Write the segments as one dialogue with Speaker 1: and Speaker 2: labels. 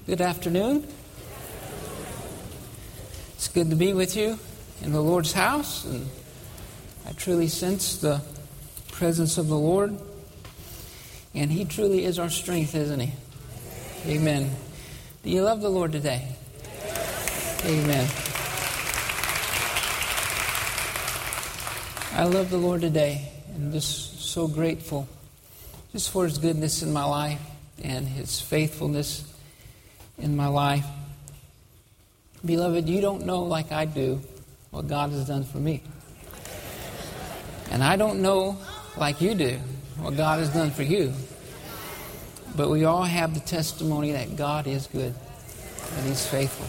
Speaker 1: Good afternoon. It's good to be with you in the Lord's house, and I truly sense the presence of the Lord, and He truly is our strength, isn't He? Amen. Do you love the Lord today? Amen. I love the Lord today, and just so grateful just for His goodness in my life and His faithfulness in my life. Beloved, you don't know like I do what God has done for me. And I don't know like you do what God has done for you. But we all have the testimony that God is good and He's faithful.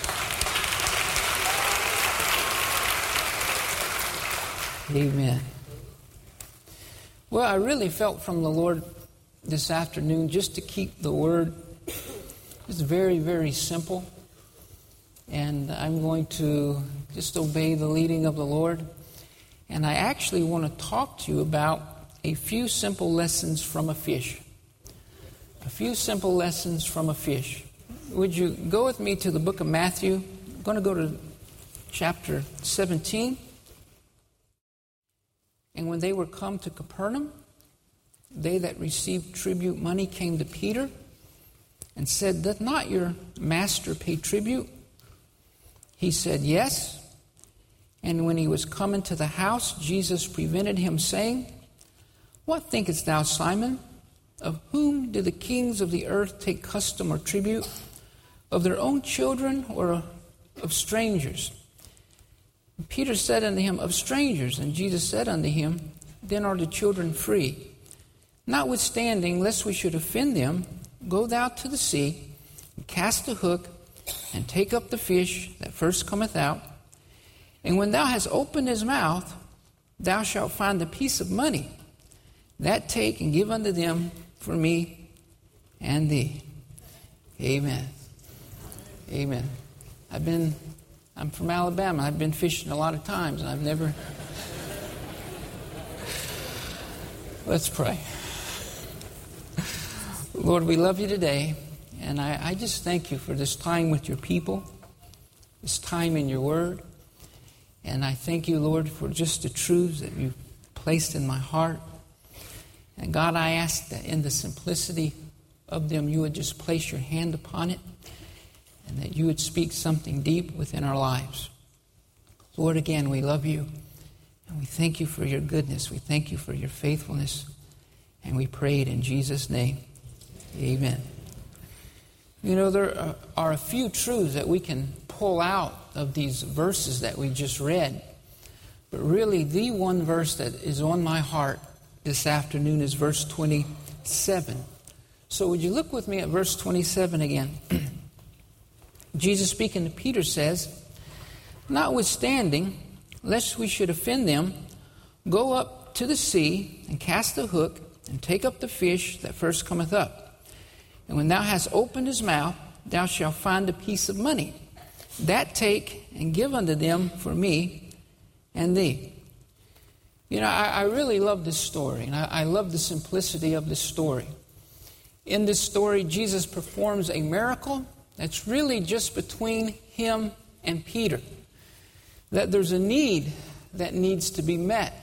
Speaker 1: Amen. Well, I really felt from the Lord this afternoon just to keep the Word just very, very simple. And I'm going to just obey the leading of the Lord. And I actually want to talk to you about a few simple lessons from a fish. A few simple lessons from a fish. Would you go with me to the book of Matthew? I'm going to go to chapter 17. And when they were come to Capernaum, they that received tribute money came to Peter and said, "Doth not your master pay tribute?" He said, "Yes." And when he was come into the house, Jesus prevented him, saying, "What thinkest thou, Simon? Of whom do the kings of the earth take custom or tribute? Of their own children or of strangers?" And Peter said unto him, "Of strangers." And Jesus said unto him, "Then are the children free. Notwithstanding, lest we should offend them, go thou to the sea, and cast a hook, and take up the fish that first cometh out. And when thou hast opened his mouth, thou shalt find a piece of money. That take and give unto them for me and thee." Amen. Amen. I'm from Alabama. I've been fishing a lot of times, and I've never... Let's pray. Lord, we love you today, and I just thank you for this time with your people, this time in your word. And I thank you, Lord, for just the truths that you've placed in my heart. And God, I ask that in the simplicity of them, you would just place your hand upon it, and that you would speak something deep within our lives. Lord, again, we love you, and we thank you for your goodness. We thank you for your faithfulness, and we pray it in Jesus' name. Amen. You know, there are a few truths that we can pull out of these verses that we just read. But really, the one verse that is on my heart this afternoon is verse 27. So would you look with me at verse 27 again? Jesus speaking to Peter says, "Notwithstanding, lest we should offend them, go up to the sea and cast a hook and take up the fish that first cometh up. And when thou hast opened his mouth, thou shalt find a piece of money. That take and give unto them for me and thee." You know, I really love this story, and I love the simplicity of this story. In this story, Jesus performs a miracle that's really just between him and Peter. That there's a need that needs to be met.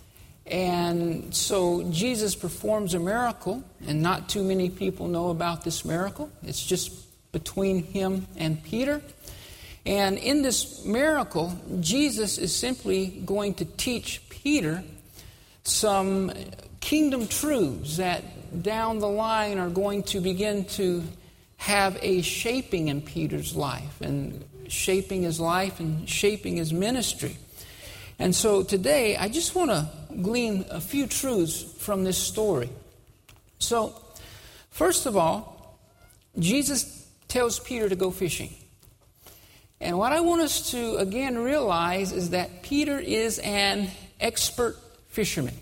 Speaker 1: And so Jesus performs a miracle, and not too many people know about this miracle. It's just between him and Peter. And in this miracle, Jesus is simply going to teach Peter some kingdom truths that down the line are going to begin to have a shaping in Peter's life, and shaping his life and shaping his ministry. And so today, I just want to glean a few truths from this story. So, first of all, Jesus tells Peter to go fishing. And what I want us to, again, realize is that Peter is an expert fisherman.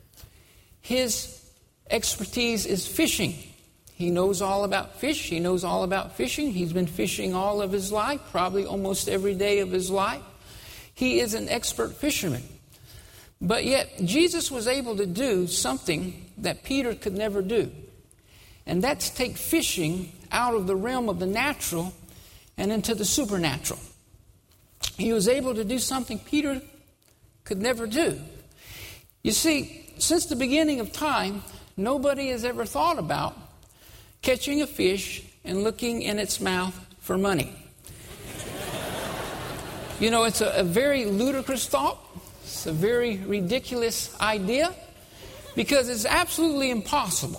Speaker 1: His expertise is fishing. He knows all about fish. He knows all about fishing. He's been fishing all of his life, probably almost every day of his life. He is an expert fisherman. But yet, Jesus was able to do something that Peter could never do. And that's take fishing out of the realm of the natural and into the supernatural. He was able to do something Peter could never do. You see, since the beginning of time, nobody has ever thought about catching a fish and looking in its mouth for money. You know, it's a very ludicrous thought. It's a very ridiculous idea because it's absolutely impossible.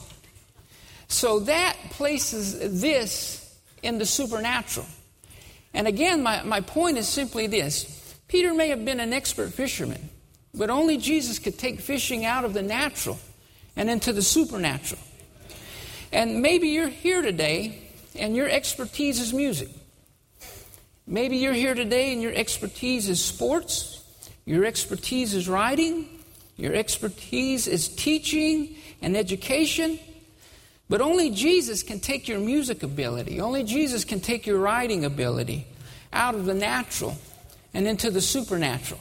Speaker 1: So that places this in the supernatural. And again, my point is simply this. Peter may have been an expert fisherman, but only Jesus could take fishing out of the natural and into the supernatural. And maybe you're here today and your expertise is music. Maybe you're here today and your expertise is sports. Your expertise is writing. Your expertise is teaching and education. But only Jesus can take your music ability. Only Jesus can take your writing ability out of the natural and into the supernatural.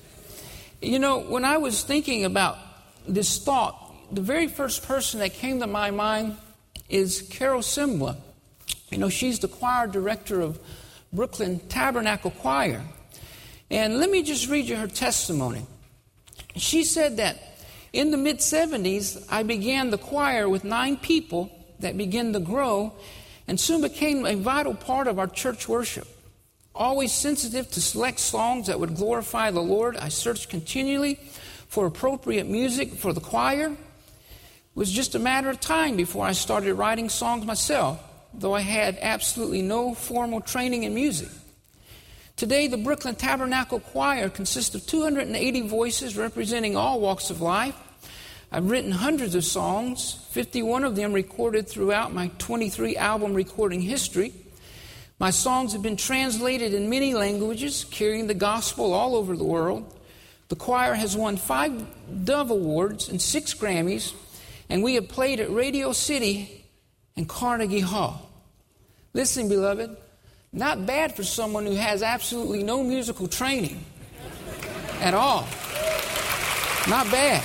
Speaker 1: You know, when I was thinking about this thought, the very first person that came to my mind is Carol Simbla. You know, she's the choir director of Brooklyn Tabernacle Choir. And let me just read you her testimony. She said that in the mid-70s, I began the choir with 9 people that began to grow and soon became a vital part of our church worship. Always sensitive to select songs that would glorify the Lord, I searched continually for appropriate music for the choir. It was just a matter of time before I started writing songs myself, though I had absolutely no formal training in music. Today, the Brooklyn Tabernacle Choir consists of 280 voices representing all walks of life. I've written hundreds of songs, 51 of them recorded throughout my 23-album recording history. My songs have been translated in many languages, carrying the gospel all over the world. The choir has won 5 Dove Awards and 6 Grammys, and we have played at Radio City and Carnegie Hall. Listen, beloved, not bad for someone who has absolutely no musical training at all. Not bad.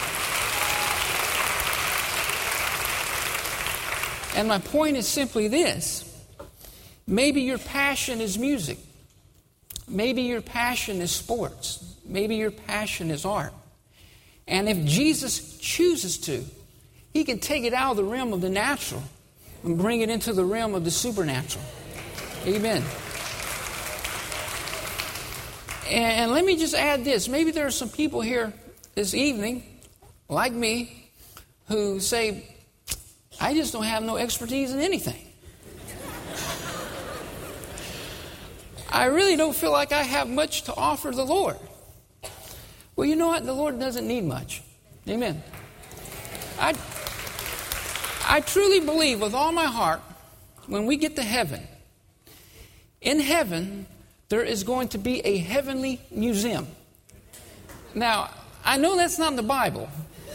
Speaker 1: And my point is simply this. Maybe your passion is music. Maybe your passion is sports. Maybe your passion is art. And if Jesus chooses to, he can take it out of the realm of the natural and bring it into the realm of the supernatural. Amen. And let me just add this. Maybe there are some people here this evening, like me, who say, I just don't have no expertise in anything. I really don't feel like I have much to offer the Lord. Well, you know what? The Lord doesn't need much. Amen. I truly believe with all my heart, when we get to heaven, in heaven, there is going to be a heavenly museum. Now, I know that's not in the Bible.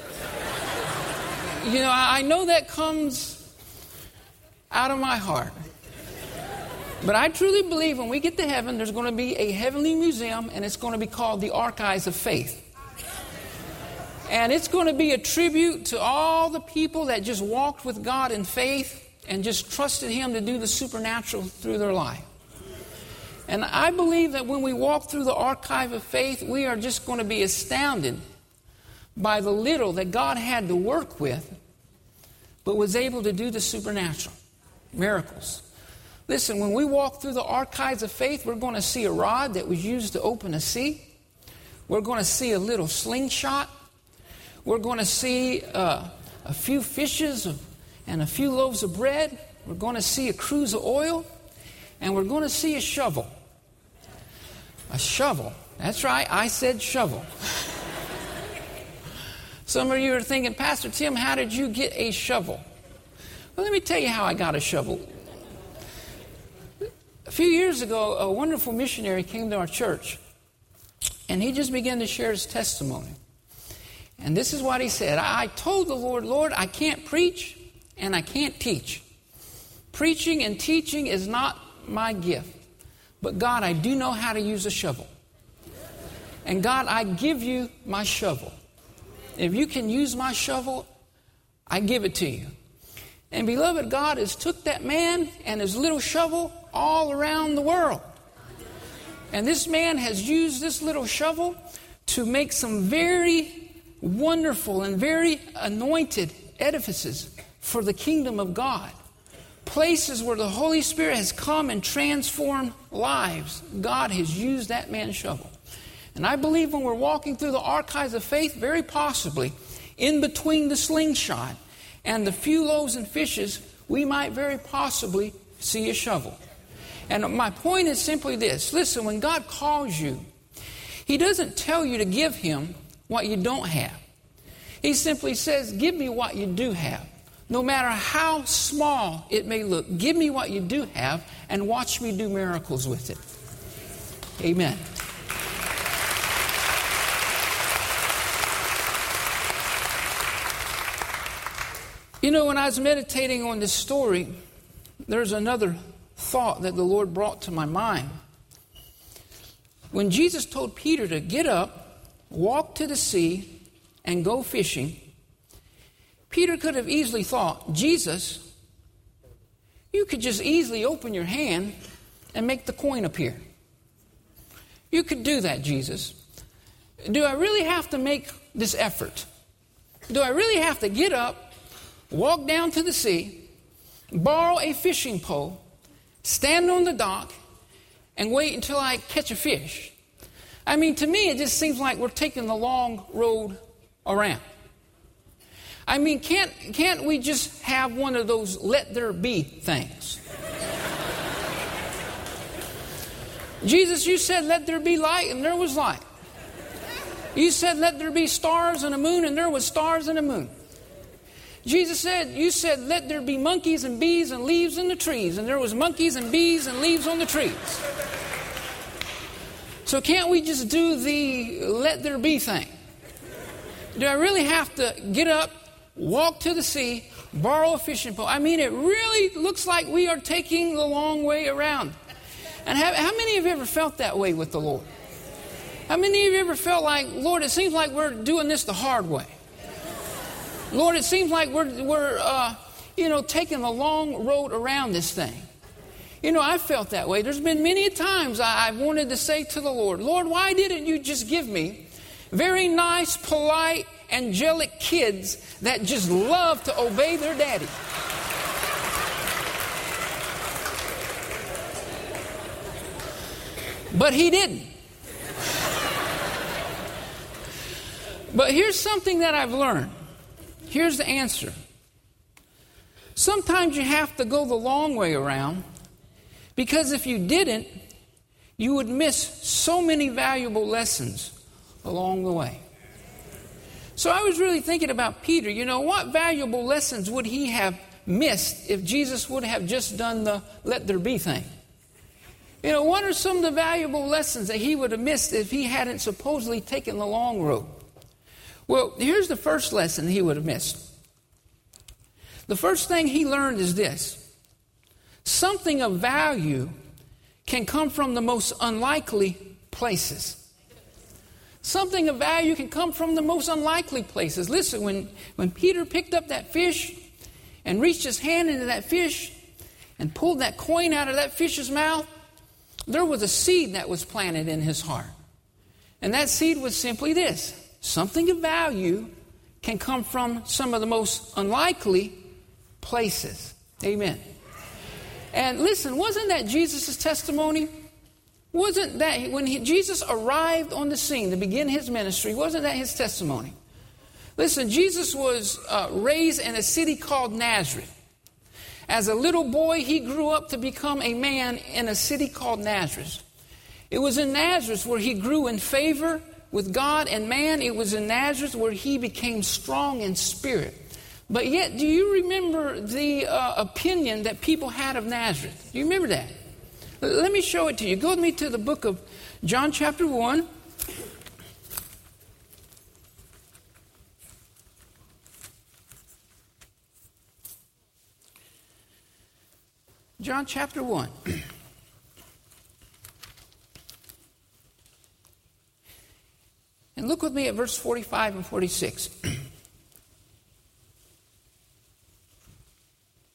Speaker 1: You know, I know that comes out of my heart. But I truly believe when we get to heaven, there's going to be a heavenly museum, and it's going to be called the Archives of Faith. And it's going to be a tribute to all the people that just walked with God in faith and just trusted Him to do the supernatural through their life. And I believe that when we walk through the Archive of Faith, we are just going to be astounded by the little that God had to work with, but was able to do the supernatural, miracles. Listen, when we walk through the Archives of Faith, we're going to see a rod that was used to open a sea. We're going to see a little slingshot. We're going to see a few fishes and a few loaves of bread. We're going to see a cruse of oil. And we're going to see a shovel. A shovel. That's right, I said shovel. Some of you are thinking, Pastor Tim, how did you get a shovel? Well, let me tell you how I got a shovel. A few years ago, a wonderful missionary came to our church, and he just began to share his testimony. And this is what he said. I told the Lord, Lord, I can't preach and I can't teach. Preaching and teaching is not my gift. But God, I do know how to use a shovel. And God, I give you my shovel. If you can use my shovel, I give it to you. And beloved, God has took that man and his little shovel all around the world. And this man has used this little shovel to make some very wonderful and very anointed edifices for the kingdom of God. Places where the Holy Spirit has come and transformed lives. God has used that man's shovel. And I believe when we're walking through the archives of faith, very possibly, in between the slingshot and the few loaves and fishes, we might very possibly see a shovel. And my point is simply this. Listen, when God calls you, He doesn't tell you to give Him what you don't have. He simply says, give me what you do have. No matter how small it may look, give me what you do have and watch me do miracles with it. Amen. You know, when I was meditating on this story, there's another thought that the Lord brought to my mind. When Jesus told Peter to get up, walk to the sea, and go fishing, Peter could have easily thought, Jesus, you could just easily open your hand and make the coin appear. You could do that, Jesus. Do I really have to make this effort? Do I really have to get up, walk down to the sea, borrow a fishing pole, stand on the dock, and wait until I catch a fish? I mean, to me, it just seems like we're taking the long road around. I mean, can't we just have one of those let there be things? Jesus, you said let there be light, and there was light. You said let there be stars and a moon, and there was stars and a moon. Jesus said, you said let there be monkeys and bees and leaves in the trees, and there was monkeys and bees and leaves on the trees. So can't we just do the let there be thing? Do I really have to get up, walk to the sea, borrow a fishing pole? I mean, it really looks like we are taking the long way around. And how many of you ever felt that way with the Lord? How many of you ever felt like, Lord, it seems like we're doing this the hard way? Lord, it seems like we're taking the long road around this thing. You know, I felt that way. There's been many times I've wanted to say to the Lord, Lord, why didn't you just give me very nice, polite, angelic kids that just love to obey their daddy? But He didn't. But here's something that I've learned. Here's the answer. Sometimes you have to go the long way around, because if you didn't, you would miss so many valuable lessons along the way. So I was really thinking about Peter. You know, what valuable lessons would he have missed if Jesus would have just done the let there be thing? You know, what are some of the valuable lessons that he would have missed if he hadn't supposedly taken the long road? Well, here's the first lesson he would have missed. The first thing he learned is this. Something of value can come from the most unlikely places. Something of value can come from the most unlikely places. Listen, when Peter picked up that fish and reached his hand into that fish and pulled that coin out of that fish's mouth, there was a seed that was planted in his heart. And that seed was simply this. Something of value can come from some of the most unlikely places. Amen. And listen, wasn't that Jesus' testimony? Wasn't that when Jesus arrived on the scene to begin His ministry, wasn't that His testimony? Listen, Jesus was raised in a city called Nazareth. As a little boy, he grew up to become a man in a city called Nazareth. It was in Nazareth where he grew in favor with God and man. It was in Nazareth where he became strong in spirit. But yet, do you remember the opinion that people had of Nazareth? Do you remember that? Let me show it to you. Go with me to the book of John chapter 1. John chapter 1. And look with me at verse 45 and 46.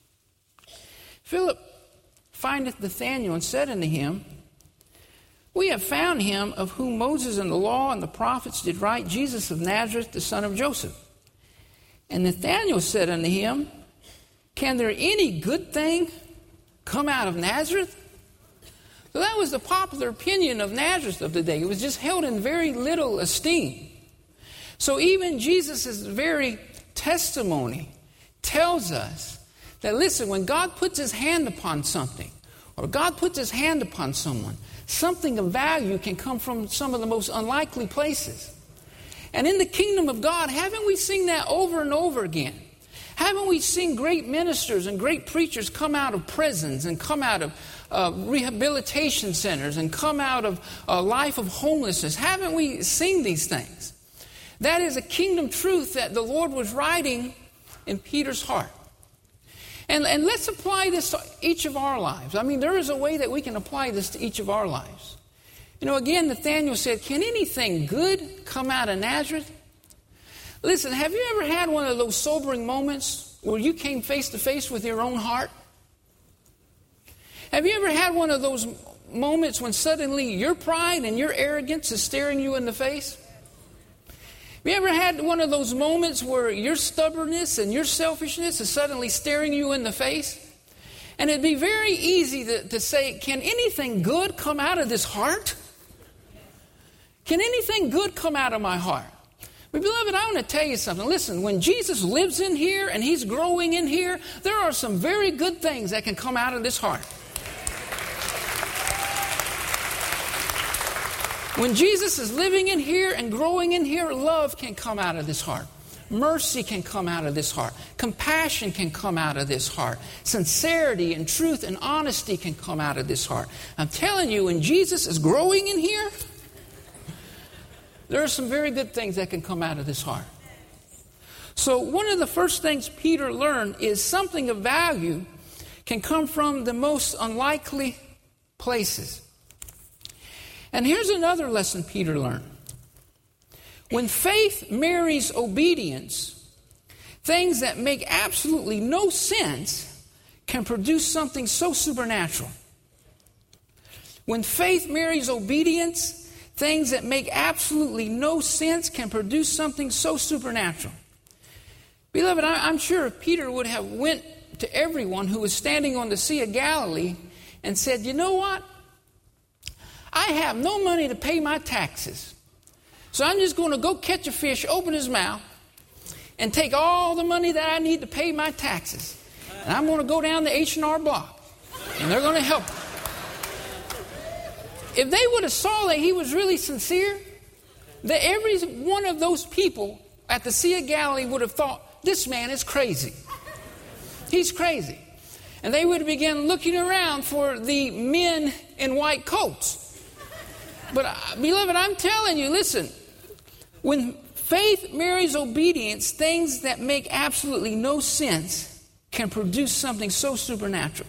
Speaker 1: findeth Nathanael, and said unto him, We have found him of whom Moses and the law and the prophets did write, Jesus of Nazareth, the son of Joseph. And Nathanael said unto him, Can there any good thing come out of Nazareth? So that was the popular opinion of Nazareth of the day. It was just held in very little esteem. So even Jesus' very testimony tells us that, listen, when God puts his hand upon something, or God puts his hand upon someone, something of value can come from some of the most unlikely places. And in the kingdom of God, haven't we seen that over and over again? Haven't we seen great ministers and great preachers come out of prisons and come out of rehabilitation centers and come out of a life of homelessness? Haven't we seen these things? That is a kingdom truth that the Lord was writing in Peter's heart. And let's apply this to each of our lives. I mean, there is a way that we can apply this to each of our lives. You know, again, Nathanael said, Can anything good come out of Nazareth? Listen, have you ever had one of those sobering moments where you came face to face with your own heart? Have you ever had one of those moments when suddenly your pride and your arrogance is staring you in the face? Have you ever had one of those moments where your stubbornness and your selfishness is suddenly staring you in the face? And it'd be very easy to say, Can anything good come out of this heart? Can anything good come out of my heart? But beloved, I want to tell you something. Listen, when Jesus lives in here and he's growing in here, there are some very good things that can come out of this heart. When Jesus is living in here and growing in here, love can come out of this heart. Mercy can come out of this heart. Compassion can come out of this heart. Sincerity and truth and honesty can come out of this heart. I'm telling you, when Jesus is growing in here, there are some very good things that can come out of this heart. So one of the first things Peter learned is something of value can come from the most unlikely places. And here's another lesson Peter learned. When faith marries obedience, things that make absolutely no sense can produce something so supernatural. When faith marries obedience, things that make absolutely no sense can produce something so supernatural. Beloved, I'm sure Peter would have went to everyone who was standing on the Sea of Galilee and said, You know what? I have no money to pay my taxes. So I'm just going to go catch a fish, open his mouth, and take all the money that I need to pay my taxes. And I'm going to go down the H&R Block, and they're going to help me. If they would have saw that he was really sincere, that every one of those people at the Sea of Galilee would have thought, This man is crazy. He's crazy. And they would have begun looking around for the men in white coats. But, beloved, I'm telling you, listen, when faith marries obedience, things that make absolutely no sense can produce something so supernatural.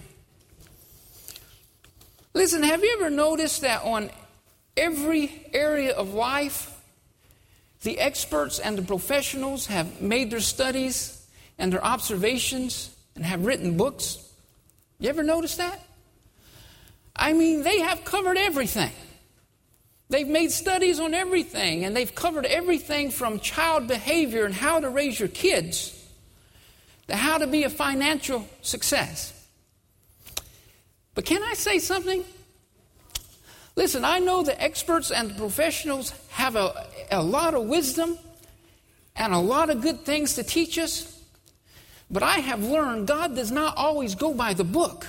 Speaker 1: Listen, have you ever noticed that on every area of life, the experts and the professionals have made their studies and their observations and have written books? You ever notice that? I mean, they have covered everything. They've made studies on everything, and they've covered everything from child behavior and how to raise your kids to how to be a financial success. But can I say something? Listen, I know the experts and the professionals have a lot of wisdom and a lot of good things to teach us, but I have learned God does not always go by the book.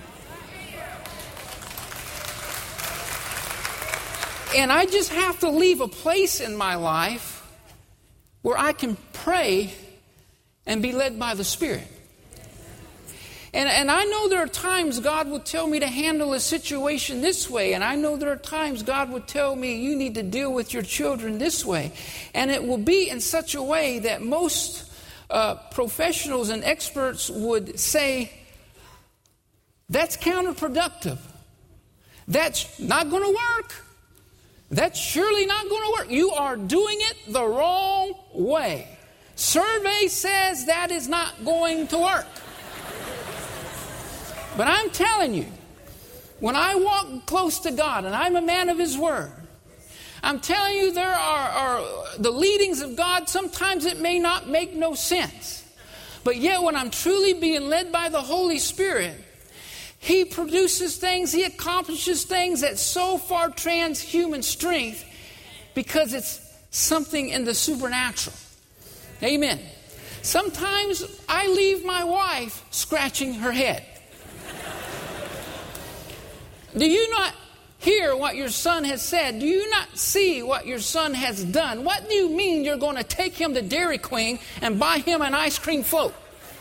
Speaker 1: And I just have to leave a place in my life where I can pray and be led by the Spirit. And I know there are times God will tell me to handle a situation this way. And I know there are times God will tell me you need to deal with your children this way. And it will be in such a way that most professionals and experts would say, that's counterproductive. That's not going to work. That's surely not going to work. You are doing it the wrong way. Survey says that is not going to work. But I'm telling you, When I walk close to God and I'm a man of His Word, I'm telling you, there are the leadings of God. Sometimes it may not make no sense. But yet when I'm truly being led by the Holy Spirit, He produces things, He accomplishes things that so far trans human strength because it's something in the supernatural. Amen. Sometimes I leave my wife scratching her head. Do you not hear what your son has said? Do you not see what your son has done? What do you mean you're going to take him to Dairy Queen and buy him an ice cream float?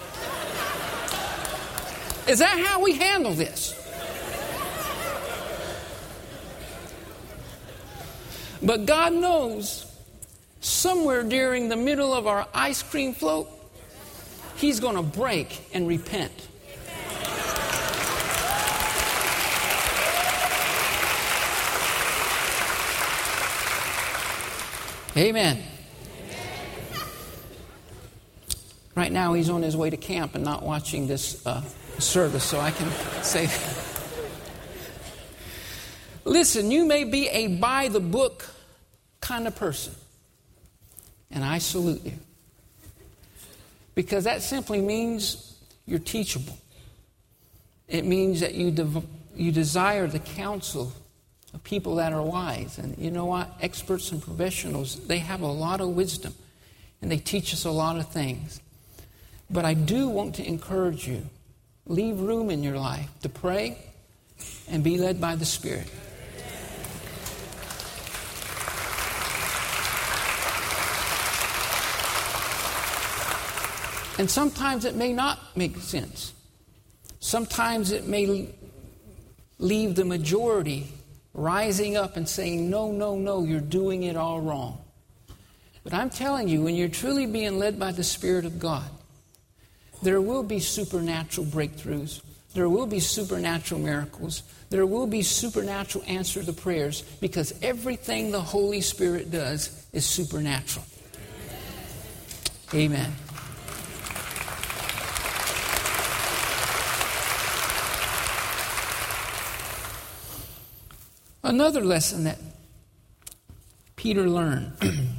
Speaker 1: Is that how we handle this? But God knows somewhere during the middle of our ice cream float, He's going to break and repent. Amen. Right now he's on his way to camp and not watching this service, so I can say, listen, you may be a by-the-book kind of person, and I salute you. Because that simply means you're teachable. It means that you desire the counsel of people that are wise. And you know what? Experts and professionals, they have a lot of wisdom. And they teach us a lot of things. But I do want to encourage you, leave room in your life to pray and be led by the Spirit. And sometimes it may not make sense. Sometimes it may leave the majority rising up and saying, no, no, no, you're doing it all wrong. But I'm telling you, when you're truly being led by the Spirit of God, there will be supernatural breakthroughs. There will be supernatural miracles. There will be supernatural answer to prayers, because everything the Holy Spirit does is supernatural. Amen. Another lesson that Peter learned.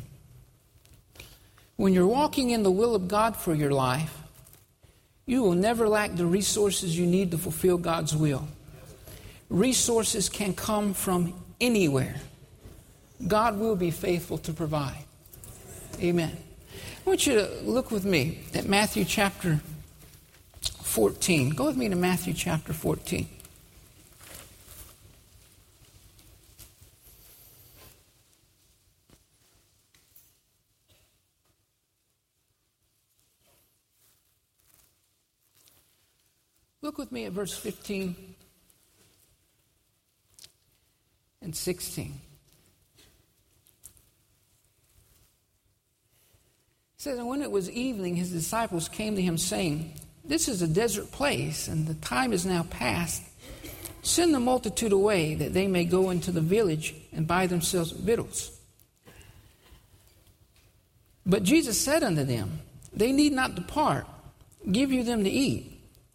Speaker 1: When you're walking in the will of God for your life, you will never lack the resources you need to fulfill God's will. Resources can come from anywhere. God will be faithful to provide. Amen. I want you to look with me at Matthew chapter 14. Go with me to Matthew chapter 14. Look with me at verse 15 and 16. It says, and when it was evening, his disciples came to him, saying, this is a desert place, and the time is now past. Send the multitude away, that they may go into the village and buy themselves victuals. But Jesus said unto them, they need not depart. Give you them to eat.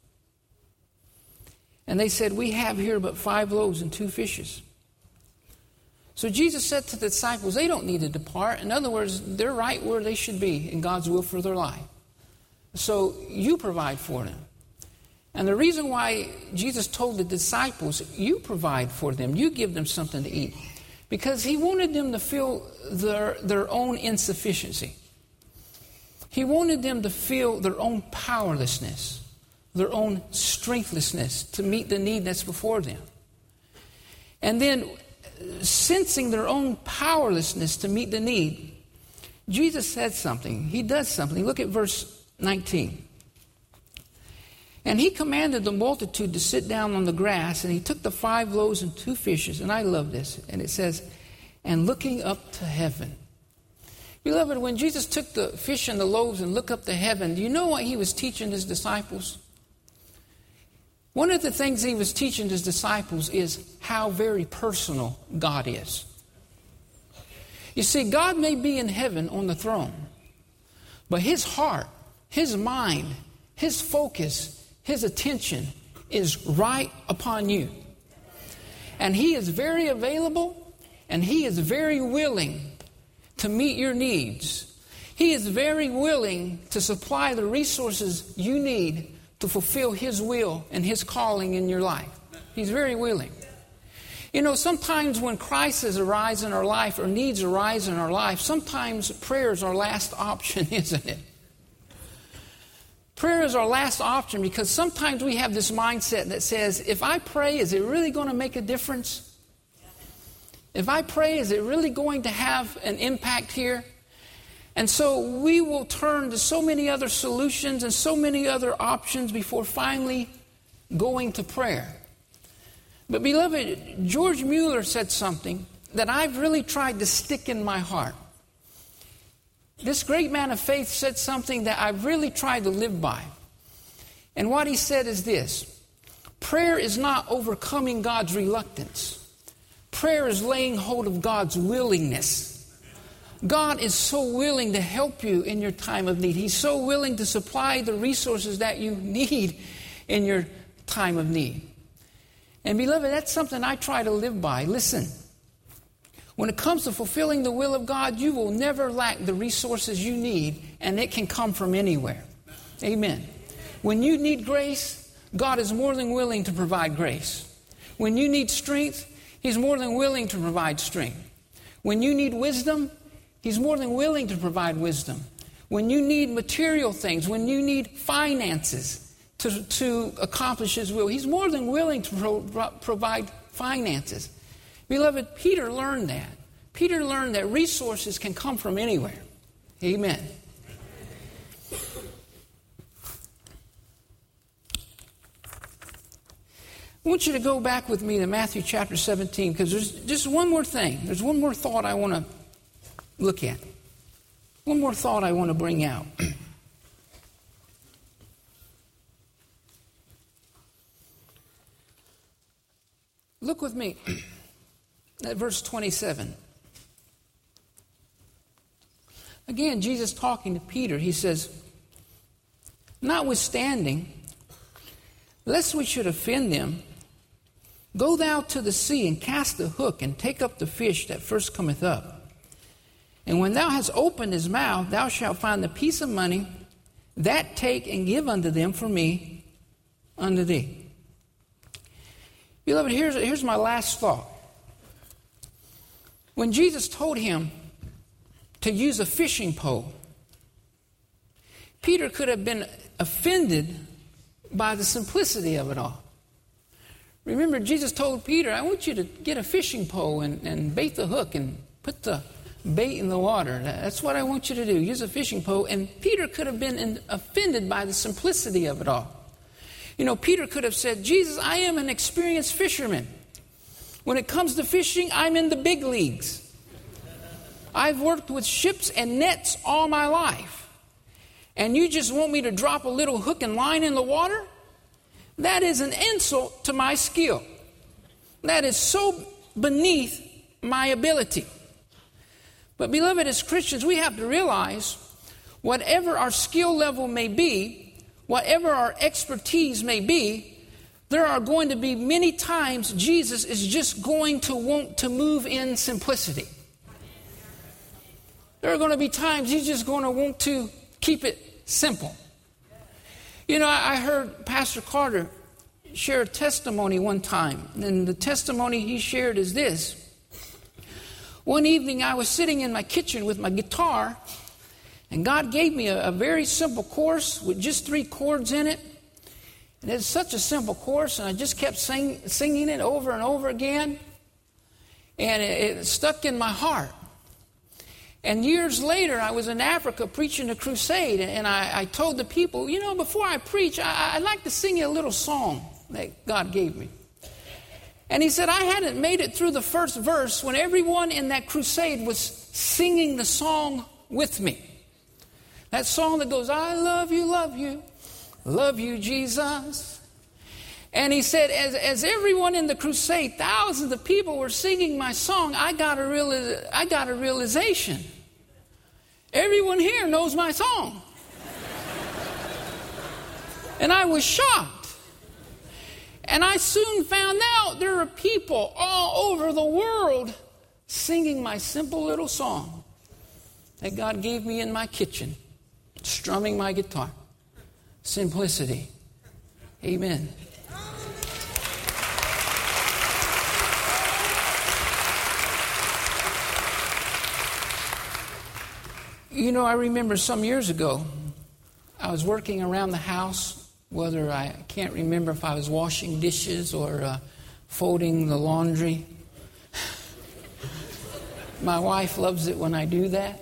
Speaker 1: And they said, we have here but 5 loaves and 2 fishes. So Jesus said to the disciples, they don't need to depart. In other words, they're right where they should be in God's will for their life. So you provide for them. And the reason why Jesus told the disciples, you provide for them, you give them something to eat, because he wanted them to feel their own insufficiency. He wanted them to feel their own powerlessness, their own strengthlessness to meet the need that's before them. And then, sensing their own powerlessness to meet the need, Jesus said something. He does something. Look at verse 19. And he commanded the multitude to sit down on the grass, and he took the 5 loaves and 2 fishes, and I love this, and it says, and looking up to heaven. Beloved, when Jesus took the fish and the loaves and looked up to heaven, do you know what he was teaching his disciples? One of the things he was teaching his disciples is how very personal God is. You see, God may be in heaven on the throne, but his heart, his mind, his focus, his attention is right upon you. And He is very available, and He is very willing to meet your needs. He is very willing to supply the resources you need to fulfill His will and His calling in your life. He's very willing. You know, sometimes when crises arise in our life or needs arise in our life, sometimes prayer is our last option, isn't it? Prayer is our last option because sometimes we have this mindset that says, if I pray, is it really going to make a difference? If I pray, is it really going to have an impact here? And so we will turn to so many other solutions and so many other options before finally going to prayer. But beloved, George Mueller said something that I've really tried to stick in my heart. This great man of faith said something that I've really tried to live by. And what he said is this: prayer is not overcoming God's reluctance. Prayer is laying hold of God's willingness. God is so willing to help you in your time of need. He's so willing to supply the resources that you need in your time of need. And beloved, that's something I try to live by. Listen, when it comes to fulfilling the will of God, you will never lack the resources you need, and it can come from anywhere. Amen. When you need grace, God is more than willing to provide grace. When you need strength, He's more than willing to provide strength. When you need wisdom, He's more than willing to provide wisdom. When you need material things, when you need finances to accomplish His will, He's more than willing to provide finances. Beloved, Peter learned that. Peter learned that resources can come from anywhere. Amen. I want you to go back with me to Matthew chapter 17, because there's just one more thing. There's one more thought I want to look at. One more thought I want to bring out. Look with me at verse 27. Again, Jesus talking to Peter, He says, notwithstanding, lest we should offend them, go thou to the sea and cast the hook and take up the fish that first cometh up. And when thou hast opened his mouth, thou shalt find the piece of money. That take and give unto them for me unto thee. Beloved, here's my last thought. When Jesus told him to use a fishing pole, Peter could have been offended by the simplicity of it all. Remember, Jesus told Peter, I want you to get a fishing pole and bait the hook and put the bait in the water. That's what I want you to do. Use a fishing pole. And Peter could have been offended by the simplicity of it all. You know, Peter could have said, Jesus, I am an experienced fisherman. When it comes to fishing, I'm in the big leagues. I've worked with ships and nets all my life. And you just want me to drop a little hook and line in the water? That is an insult to my skill. That is so beneath my ability. But beloved, as Christians, we have to realize whatever our skill level may be, whatever our expertise may be, there are going to be many times Jesus is just going to want to move in simplicity. There are going to be times He's just going to want to keep it simple. You know, I heard Pastor Carter share a testimony one time, and the testimony he shared is this. One evening I was sitting in my kitchen with my guitar, and God gave me a very simple chorus with just 3 chords in it. And it's such a simple chorus, and I just kept singing it over and over again. And it stuck in my heart. And years later, I was in Africa preaching a crusade, and I told the people, you know, before I preach, I'd like to sing you a little song that God gave me. And he said, I hadn't made it through the first verse when everyone in that crusade was singing the song with me. That song that goes, I love you, Jesus. And he said, as everyone in the crusade, thousands of people were singing my song, I got a realization. Everyone here knows my song. And I was shocked. And I soon found out there were are people all over the world singing my simple little song that God gave me in my kitchen, strumming my guitar. Simplicity. Amen. You know, I remember some years ago, I was working around the house, whether I can't remember if I was washing dishes or folding the laundry. My wife loves it when I do that.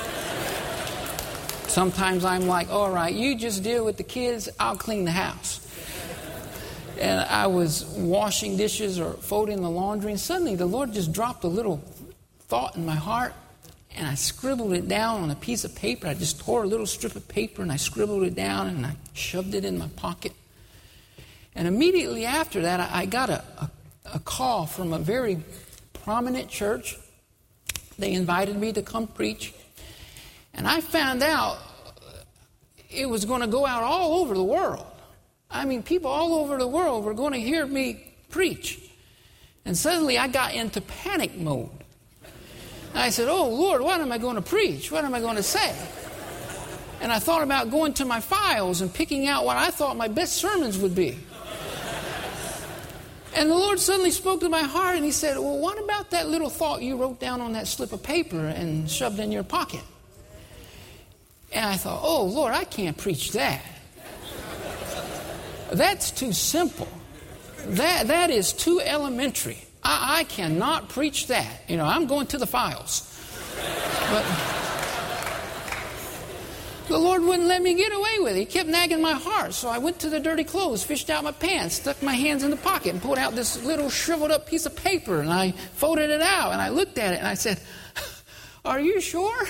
Speaker 1: Sometimes I'm like, all right, you just deal with the kids, I'll clean the house. And I was washing dishes or folding the laundry, and suddenly the Lord just dropped a little thought in my heart, and I scribbled it down on a piece of paper. I just tore a little strip of paper, and I scribbled it down, and I shoved it in my pocket. And immediately after that, I got a call from a very prominent church. They invited me to come preach. And I found out it was going to go out all over the world. I mean, people all over the world were going to hear me preach. And suddenly I got into panic mode. I said, oh, Lord, what am I going to preach? What am I going to say? And I thought about going to my files and picking out what I thought my best sermons would be. And the Lord suddenly spoke to my heart, and He said, well, what about that little thought you wrote down on that slip of paper and shoved in your pocket? And I thought, oh, Lord, I can't preach that. That's too simple. That is too elementary. I cannot preach that. You know, I'm going to the files. But the Lord wouldn't let me get away with it. He kept nagging my heart. So I went to the dirty clothes, fished out my pants, stuck my hands in the pocket, and pulled out this little shriveled up piece of paper. And I folded it out, and I looked at it, and I said, are you sure?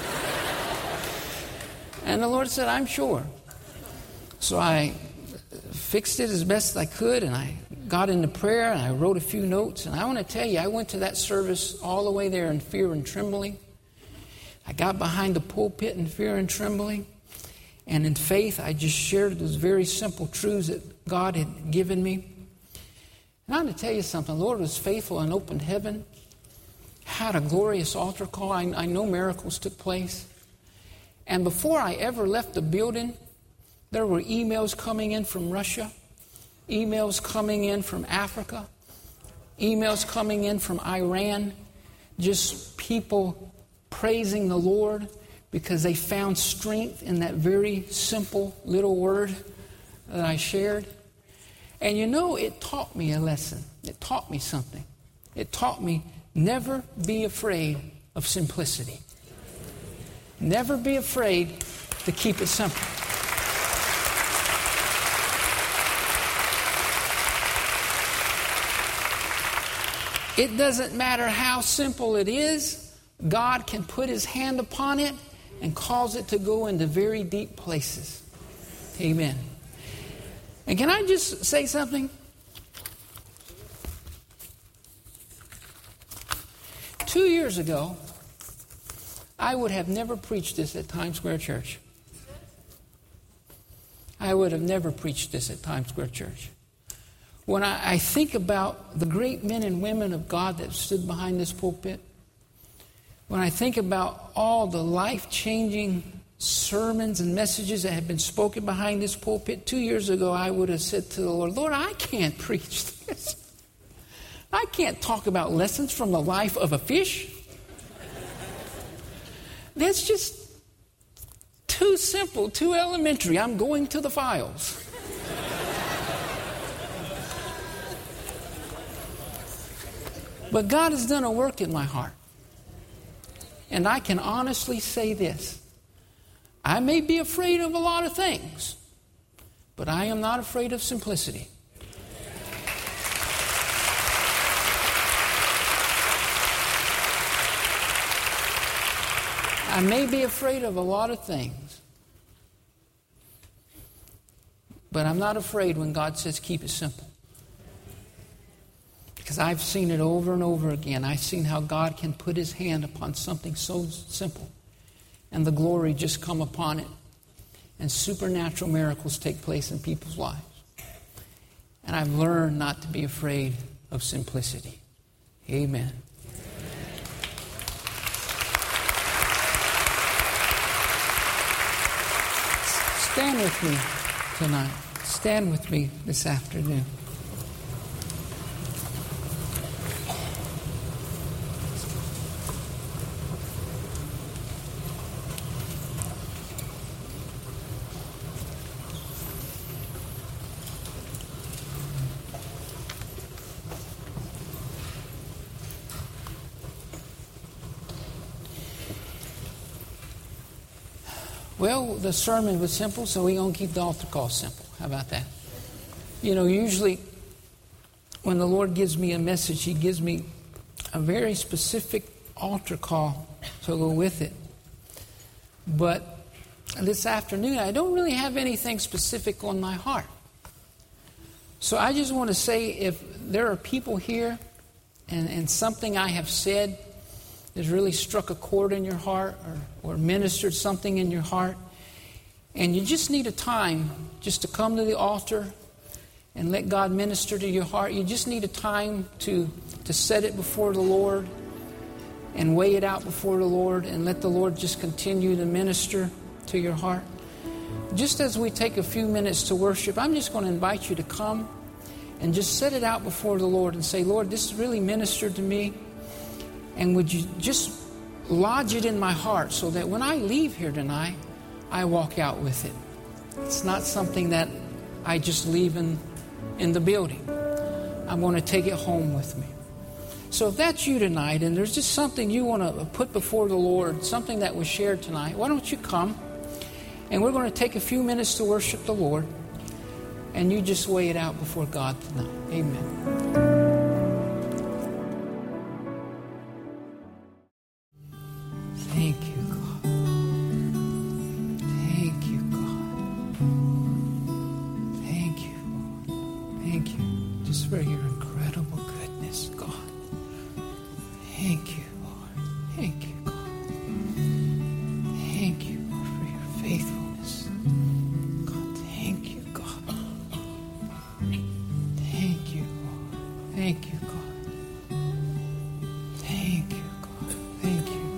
Speaker 1: And the Lord said, I'm sure. So I fixed it as best I could, and I got into prayer, and I wrote a few notes. And I want to tell you, I went to that service all the way there in fear and trembling. I got behind the pulpit in fear and trembling. And in faith, I just shared those very simple truths that God had given me. And I want to tell you something. The Lord was faithful and opened heaven. Had a glorious altar call. I know miracles took place. And before I ever left the building, there were emails coming in from Russia, emails coming in from Africa, emails coming in from Iran, just people praising the Lord because they found strength in that very simple little word that I shared. And you know, it taught me a lesson. It taught me something. It taught me never be afraid of simplicity. Never be afraid to keep it simple. It doesn't matter how simple it is, God can put His hand upon it and cause it to go into very deep places. Amen. And can I just say something? 2 years ago, I would have never preached this at Times Square Church. I would have never preached this at Times Square Church. When I think about the great men and women of God that stood behind this pulpit, when I think about all the life-changing sermons and messages that have been spoken behind this pulpit, 2 years ago I would have said to the Lord, Lord, I can't preach this. I can't talk about lessons from the life of a fish. That's just too simple, too elementary. I'm going to the files. But God has done a work in my heart. And I can honestly say this. I may be afraid of a lot of things, but I am not afraid of simplicity. I may be afraid of a lot of things, but I'm not afraid when God says keep it simple. Because I've seen it over and over again. I've seen how God can put His hand upon something so simple and the glory just come upon it. And supernatural miracles take place in people's lives. And I've learned not to be afraid of simplicity. Amen. Stand with me tonight. Stand with me this afternoon. Well, the sermon was simple, so we're going to keep the altar call simple. How about that? You know, usually when the Lord gives me a message, He gives me a very specific altar call to go with it. But this afternoon, I don't really have anything specific on my heart. So I just want to say, if there are people here and something I have said has really struck a chord in your heart or ministered something in your heart, and you just need a time just to come to the altar and let God minister to your heart. You just need a time to set it before the Lord and weigh it out before the Lord and let the Lord just continue to minister to your heart. Just as we take a few minutes to worship, I'm just going to invite you to come and just set it out before the Lord and say, Lord, this really ministered to me. And would you just lodge it in my heart so that when I leave here tonight, I walk out with it. It's not something that I just leave in the building. I'm going to take it home with me. So if that's you tonight and there's just something you want to put before the Lord, something that was shared tonight, why don't you come? And we're going to take a few minutes to worship the Lord. And you just weigh it out before God tonight. Amen. Thank you, God. Thank you, God. Thank you, Lord. Thank you just for your incredible goodness, God. Thank you, Lord. Thank you, God. Thank you, Lord, for your faithfulness. God, thank you, God. Thank you, Lord. Thank you, God. Thank you, God. Thank you.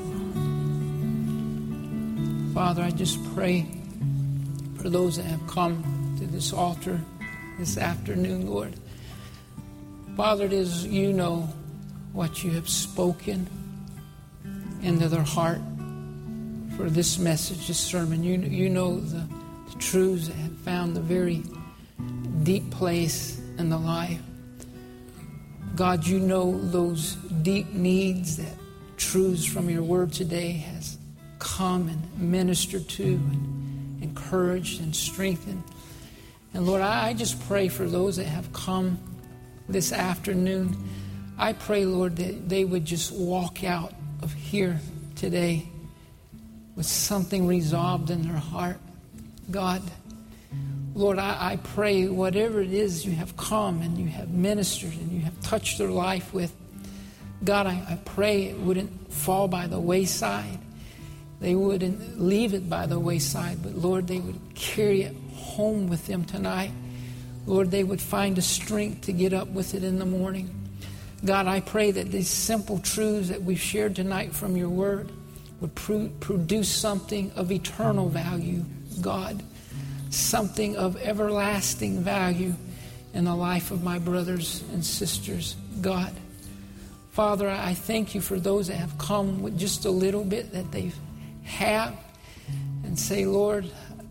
Speaker 1: Father, I just pray for those that have come to this altar this afternoon, Lord. Father, it is you know what you have spoken into their heart for this message, this sermon. You know the truths that have found the very deep place in the life. God, you know those deep needs that truths from your word today has come and ministered to and encouraged and strengthened. And Lord, I just pray for those that have come this afternoon. I pray, Lord, that they would just walk out of here today with something resolved in their heart. God, Lord, I pray whatever it is you have come and you have ministered and you have touched their life with, God, I pray it wouldn't fall by the wayside. They wouldn't leave it by the wayside, but Lord, they would carry it home with them tonight. Lord, they would find the strength to get up with it in the morning. God, I pray that these simple truths that we've shared tonight from your word would produce something of eternal value, God, something of everlasting value in the life of my brothers and sisters, God. Father, I thank you for those that have come with just a little bit that they've have and say, Lord,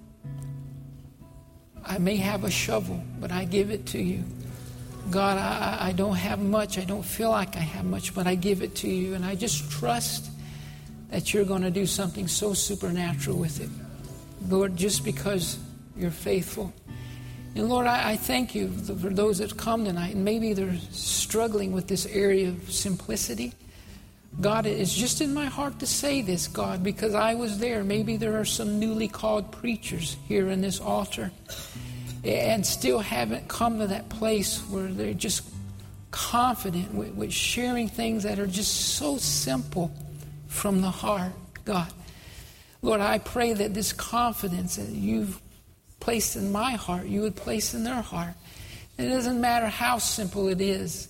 Speaker 1: I may have a shovel, but I give it to you. God, I don't have much. I don't feel like I have much, but I give it to you. And I just trust that you're going to do something so supernatural with it. Lord, just because you're faithful. And Lord, I thank you for those that come tonight, and maybe they're struggling with this area of simplicity. God, it's just in my heart to say this, God, because I was there. Maybe there are some newly called preachers here in this altar and still haven't come to that place where they're just confident with sharing things that are just so simple from the heart, God. Lord, I pray that this confidence that you've placed in my heart, you would place in their heart. It doesn't matter how simple it is.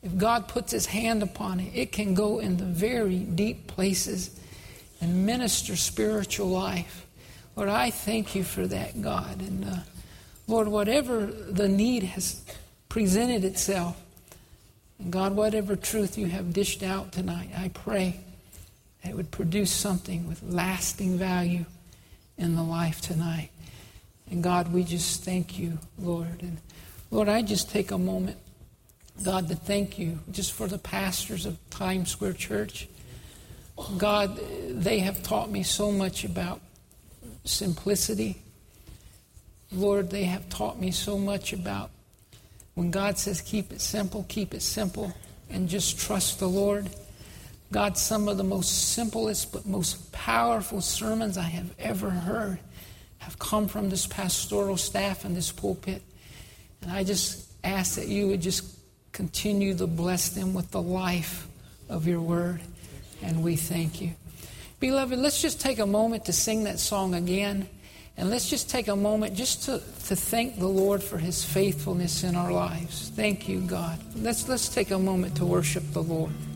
Speaker 1: if God puts his hand upon it, it can go into very deep places and minister spiritual life. Lord, I thank you for that, God. And Lord, whatever the need has presented itself, and God, whatever truth you have dished out tonight, I pray that it would produce something with lasting value in the life tonight. And God, we just thank you, Lord. And Lord, I just take a moment, God, to thank you just for the pastors of Times Square Church. God, they have taught me so much about simplicity. Lord, they have taught me so much about when God says keep it simple, and just trust the Lord. God, some of the most simplest but most powerful sermons I have ever heard have come from this pastoral staff and this pulpit. And I just ask that you would just continue to bless them with the life of your word. And we thank you. Beloved, let's just take a moment to sing that song again. And let's just take a moment just to thank the Lord for his faithfulness in our lives. Thank you, God. Let's take a moment to worship the Lord.